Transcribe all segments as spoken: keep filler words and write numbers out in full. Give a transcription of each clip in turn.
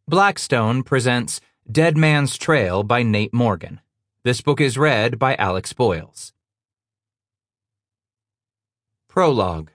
Blackstone presents Dead Man's Trail by Nate Morgan. This book is read by Alex Boyles. Prologue.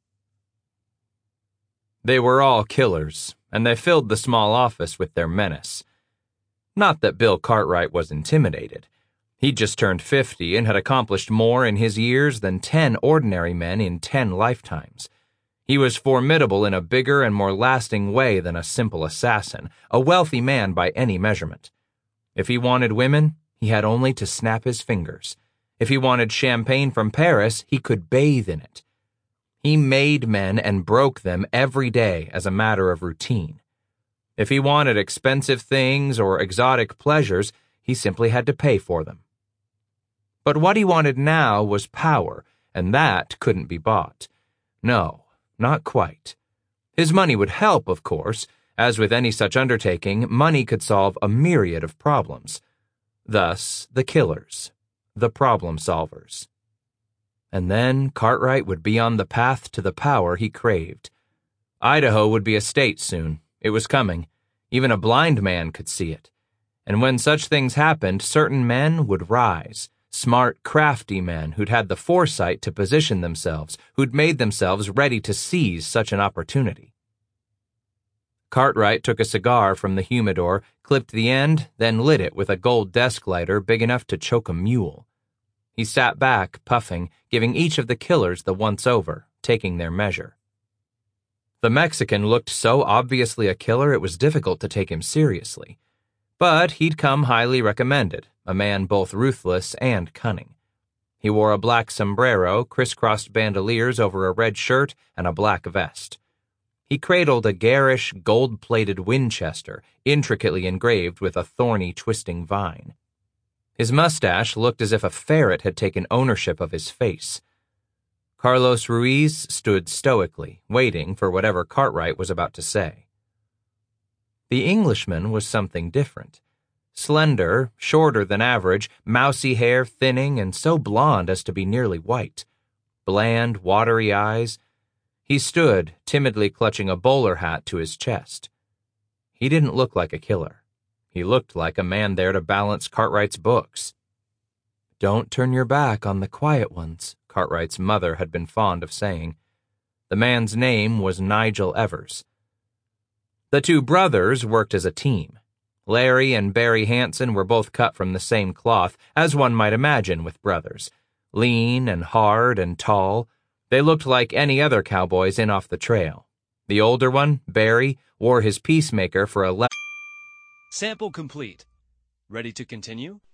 They were all killers, and they filled the small office with their menace. Not that Bill Cartwright was intimidated. He'd just turned fifty and had accomplished more in his years than ten ordinary men in ten lifetimes. He was formidable in a bigger and more lasting way than a simple assassin, a wealthy man by any measurement. If he wanted women, he had only to snap his fingers. If he wanted champagne from Paris, he could bathe in it. He made men and broke them every day as a matter of routine. If he wanted expensive things or exotic pleasures, he simply had to pay for them. But what he wanted now was power, and that couldn't be bought. No. Not quite. His money would help, of course. As with any such undertaking, money could solve a myriad of problems. Thus, the killers, the problem solvers. And then Cartwright would be on the path to the power he craved. Idaho would be a state soon. It was coming. Even a blind man could see it. And when such things happened, certain men would rise. Smart, crafty men who'd had the foresight to position themselves, who'd made themselves ready to seize such an opportunity. Cartwright took a cigar from the humidor, clipped the end, then lit it with a gold desk lighter big enough to choke a mule. He sat back, puffing, giving each of the killers the once-over, taking their measure. The Mexican looked so obviously a killer it was difficult to take him seriously. But he'd come highly recommended, a man both ruthless and cunning. He wore a black sombrero, crisscrossed bandoliers over a red shirt, and a black vest. He cradled a garish, gold-plated Winchester, intricately engraved with a thorny, twisting vine. His mustache looked as if a ferret had taken ownership of his face. Carlos Ruiz stood stoically, waiting for whatever Cartwright was about to say. The Englishman was something different. Slender, shorter than average, mousy hair thinning and so blond as to be nearly white. Bland, watery eyes. He stood, timidly clutching a bowler hat to his chest. He didn't look like a killer. He looked like a man there to balance Cartwright's books. "Don't turn your back on the quiet ones," Cartwright's mother had been fond of saying. The man's name was Nigel Evers. The two brothers worked as a team. Larry and Barry Hanson were both cut from the same cloth, as one might imagine with brothers. Lean and hard and tall, they looked like any other cowboys in off the trail. The older one, Barry, wore his peacemaker for a le- Sample complete. Ready to continue?